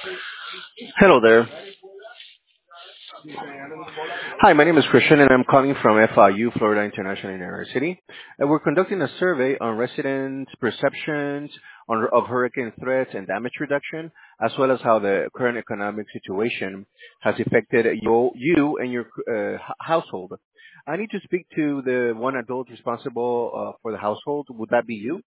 Hello there. Hi, my name is Christian, and I'm calling from FIU, Florida International University. And we're conducting a survey on residents' perceptions of hurricane threats and damage reduction, as well as how the current economic situation has affected you and your household. I need to speak to the one adult responsible for the household. Would that be you?